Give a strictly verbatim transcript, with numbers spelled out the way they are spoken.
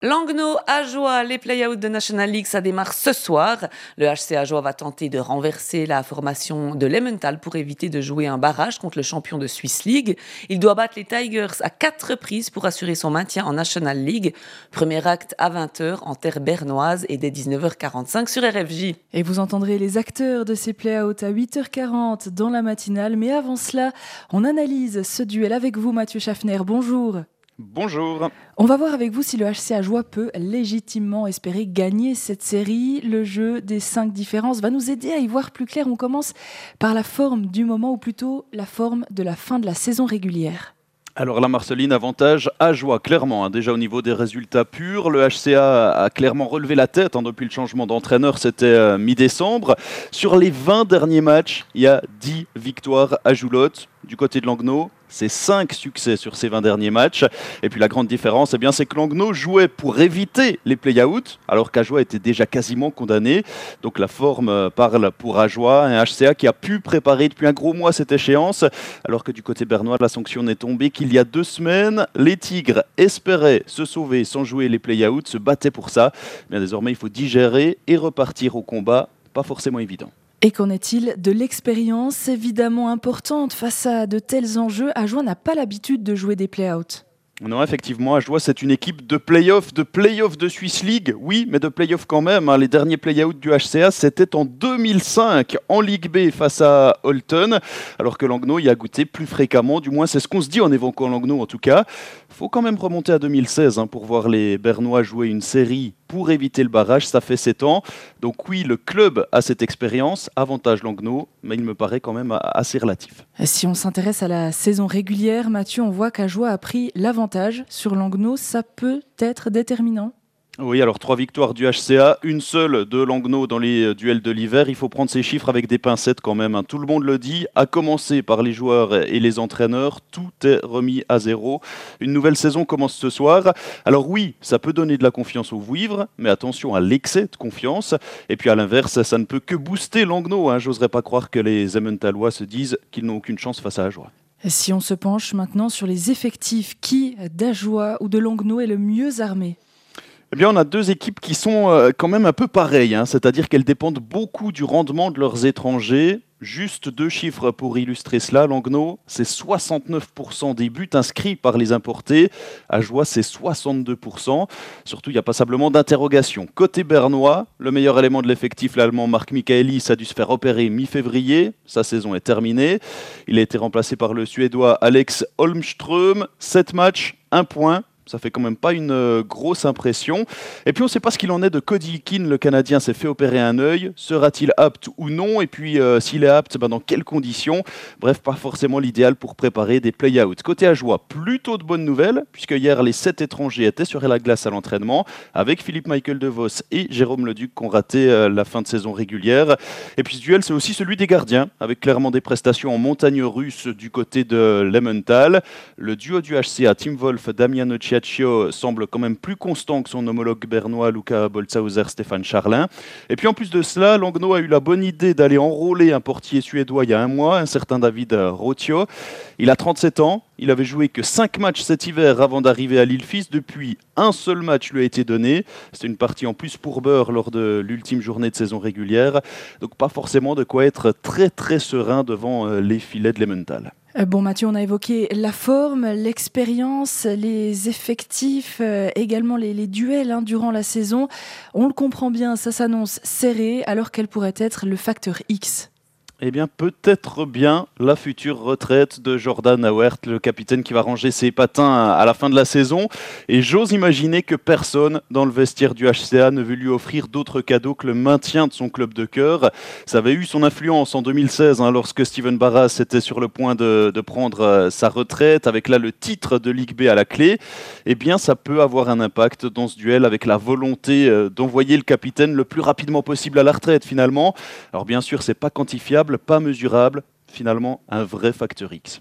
Langnau Ajoie, les play-outs de National League, ça démarre ce soir. Le H C Ajoie va tenter de renverser la formation de l'Emmental pour éviter de jouer un barrage contre le champion de Swiss League. Il doit battre les Tigers à quatre reprises pour assurer son maintien en National League. Premier acte à vingt heures en terre bernoise et dès dix-neuf heures quarante-cinq sur R F J. Et vous entendrez les acteurs de ces play-outs à huit heures quarante dans la matinale. Mais avant cela, on analyse ce duel avec vous, Mathieu Schaffner. Bonjour. Bonjour. On va voir avec vous si le H C Ajoie peut légitimement espérer gagner cette série. Le jeu des cinq différences va nous aider à y voir plus clair. On commence par la forme du moment, ou plutôt la forme de la fin de la saison régulière. Alors la Marceline, avantage Ajoie, clairement, hein, déjà au niveau des résultats purs. Le H C A a clairement relevé la tête hein, depuis le changement d'entraîneur, c'était euh, mi-décembre. Sur les vingt derniers matchs, il y a dix victoires à Joulotte. Du côté de Langnau, c'est cinq succès sur ces vingt derniers matchs. Et puis la grande différence, eh bien, c'est que Langnau jouait pour éviter les play-outs, alors qu'Ajoie était déjà quasiment condamné. Donc la forme parle pour Ajoie, un H C A qui a pu préparer depuis un gros mois cette échéance, alors que du côté bernois, la sanction n'est tombée qu'il y a deux semaines. Les Tigres espéraient se sauver sans jouer les play-outs, se battaient pour ça. Mais désormais, il faut digérer et repartir au combat. Pas forcément évident. Et qu'en est-il de l'expérience, évidemment importante face à de tels enjeux? Ajoie n'a pas l'habitude de jouer des play-outs. Non, effectivement, Ajoie, c'est une équipe de play-off, de play-off de Swiss League, oui, mais de play-off quand même. Hein. Les derniers play-outs du H C A, c'était en deux mille cinq, en Ligue B face à Holton, alors que Langnau y a goûté plus fréquemment, du moins c'est ce qu'on se dit en évoquant Langnau en tout cas. Il faut quand même remonter à deux mille seize hein, pour voir les Bernois jouer une série pour éviter le barrage, ça fait sept ans. Donc oui, le club a cette expérience, avantage Langnau, mais il me paraît quand même assez relatif. Si on s'intéresse à la saison régulière, Mathieu, on voit qu'Ajoie a pris l'avantage sur Langnau. Ça peut être déterminant. Oui, alors trois victoires du H C A, une seule de Langnau dans les duels de l'hiver. Il faut prendre ces chiffres avec des pincettes quand même. Hein. Tout le monde le dit, à commencer par les joueurs et les entraîneurs. Tout est remis à zéro. Une nouvelle saison commence ce soir. Alors oui, ça peut donner de la confiance aux Vouivres, mais attention à l'excès de confiance. Et puis à l'inverse, ça ne peut que booster Langnau. Hein. J'oserais pas croire que les Emmentalois se disent qu'ils n'ont aucune chance face à Ajoie. Si on se penche maintenant sur les effectifs, qui d'Ajoie ou de Langnau est le mieux armé ? Eh bien, on a deux équipes qui sont euh, quand même un peu pareilles, hein, c'est-à-dire qu'elles dépendent beaucoup du rendement de leurs étrangers. Juste deux chiffres pour illustrer cela. Langnau, c'est soixante-neuf pour cent des buts inscrits par les importés. Ajoie, c'est soixante-deux pour cent. Surtout, il y a passablement d'interrogations. Côté bernois, le meilleur élément de l'effectif, l'allemand Marc Michaelis, a dû se faire opérer mi-février. Sa saison est terminée. Il a été remplacé par le Suédois Alex Holmström. sept matchs, un point. Ça fait quand même pas une euh, grosse impression. Et puis on ne sait pas ce qu'il en est de Cody Eakin, le Canadien s'est fait opérer un œil. Sera-t-il apte ou non? Et puis euh, s'il est apte, ben, dans quelles conditions? Bref, pas forcément l'idéal pour préparer des play-outs. Côté Ajoie, plutôt de bonnes nouvelles, puisque hier les sept étrangers étaient sur la glace à l'entraînement, avec Philippe Michael DeVos et Jérôme Leduc qui ont raté euh, la fin de saison régulière. Et puis ce duel, c'est aussi celui des gardiens, avec clairement des prestations en montagne russe du côté de l'Emmental. Le duo du H C A, Tim Wolf, Damiano Ciaccio, semble quand même plus constant que son homologue bernois Luca Bolzhauser, Stéphane Charlin. Et puis en plus de cela, Langnau a eu la bonne idée d'aller enrôler un portier suédois il y a un mois, un certain David Rotio. Il a trente-sept ans, il avait joué que cinq matchs cet hiver avant d'arriver à Lille-Fils. Depuis, un seul match lui a été donné. C'était une partie en plus pour beurre lors de l'ultime journée de saison régulière. Donc pas forcément de quoi être très très serein devant les filets de l'Emmental. Bon Mathieu, on a évoqué la forme, l'expérience, les effectifs, euh, également les, les duels hein, durant la saison. On le comprend bien, ça s'annonce serré, alors quel pourrait être le facteur X ? Eh bien, peut-être bien la future retraite de Jordan Auert, le capitaine qui va ranger ses patins à la fin de la saison. Et j'ose imaginer que personne dans le vestiaire du H C A ne veut lui offrir d'autre cadeau que le maintien de son club de cœur. Ça avait eu son influence en deux mille seize, hein, lorsque Steven Barras était sur le point de, de prendre euh, sa retraite, avec là le titre de Ligue B à la clé. Eh bien, ça peut avoir un impact dans ce duel, avec la volonté euh, d'envoyer le capitaine le plus rapidement possible à la retraite, finalement. Alors bien sûr, c'est pas quantifiable, pas mesurable, finalement un vrai facteur X.